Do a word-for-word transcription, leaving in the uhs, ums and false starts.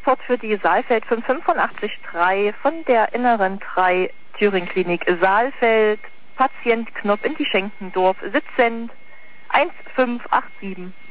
Transport für die Saalfeld fünf fünfundachtzig drei von der Inneren drei Thüringen Klinik Saalfeld, Patient Knopf in die Schenkendorf, sitzend eins fünf acht sieben.